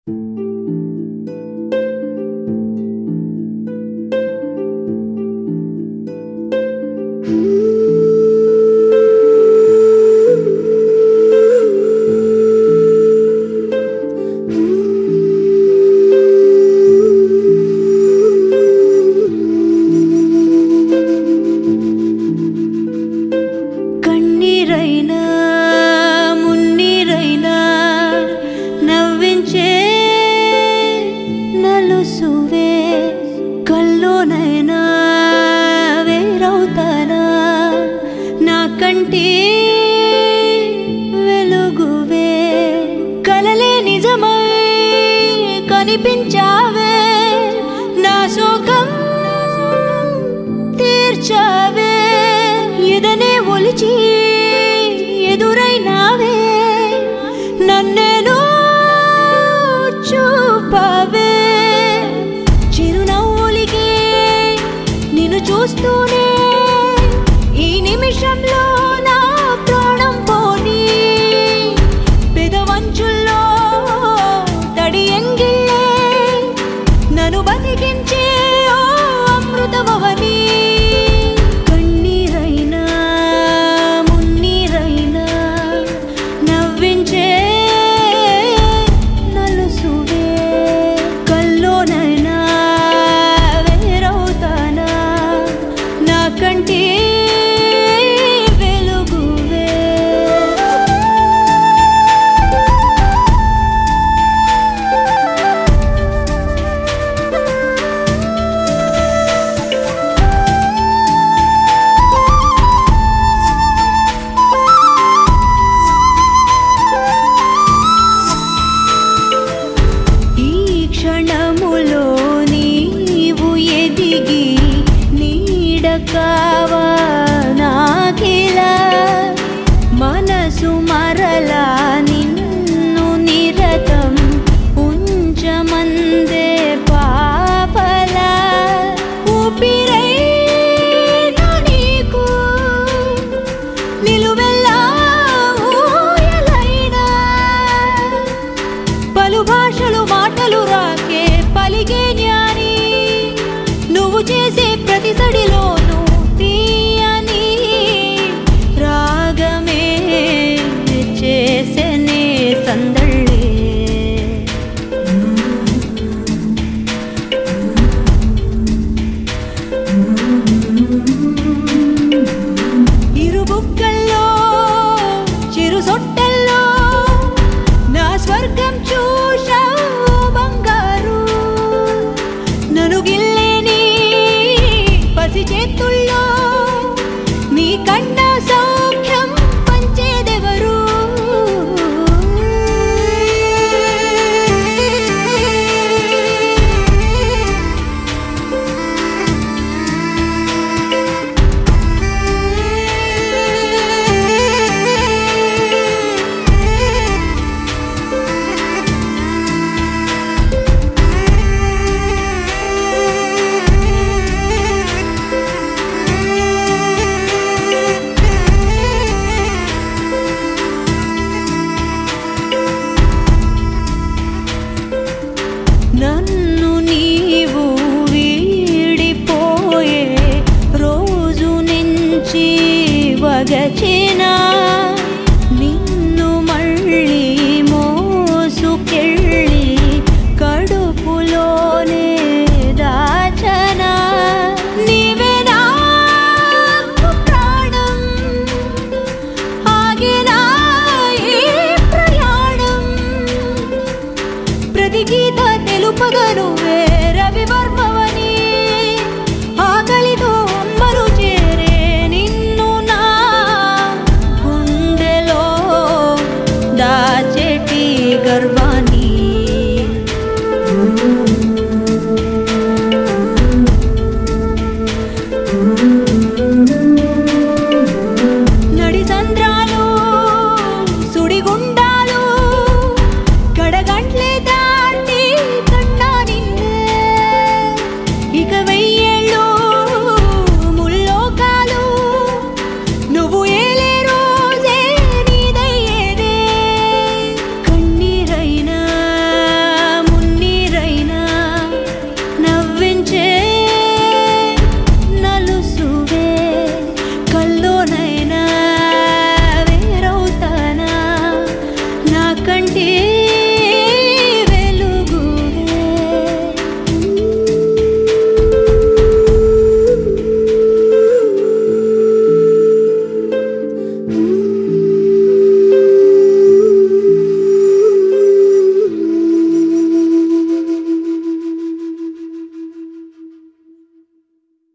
కంటి వెలుగువే కలలే నిజమై కనిపించావే నా శోకం తీర్చావే ఎదనే ఒలిచి ఎదురైనావే నన్నేను చూపవే చిరునవ్వులికి నిన్ను చూస్తూనే ఈ నిమిషంలో నా ప్రాణం పోని పెదవంచుల్లో తడి ఎంగిల్లే నన్ను బతికించే ఓ అమృతమవని కన్నీరైనా మున్నీరైనా నవ్వించే నలుసువే కల్లోనైనా వేరవుతానా నా కంటి క్షణములో నీవు ఎదిగి నీడకావా నాకిలా మనసు మరలా నిన్ను నిరతం ఉంచమందే పాపలా ఊపిరై నీకు నిలువెల్లా ఊయలైనా పలు భాషలు మాటలు రాకే పలిగే జ్ఞాని నువ్వు చేసే ప్రతి సడిలోనూ తీయని రాగమే చేసేనే సందళ్ళే ఇరుబుక్కల్లో చిరు సొట్టల్లో నా స్వర్గం చూశావు బంగారు నన్ను గిల్లేని పసి చేతుల్లో నీ కన్నా సౌఖ్యం పంచేదెవరు నన్ను నీవు వీడిపోయే రోజు నుంచి వగచిన నిన్ను మళ్ళీ మోసుకెళ్ళి కడుపులోనే దాచనా నీవే నాకు ప్రాణం ఆగినా ఈ ప్రయాణం ప్రతి గీత తెలుపగనువే రవివర్మవని ఆకలితో అమ్మను చేరే నిన్ను నా గుండెలో దాచెటి గర్వాన్ని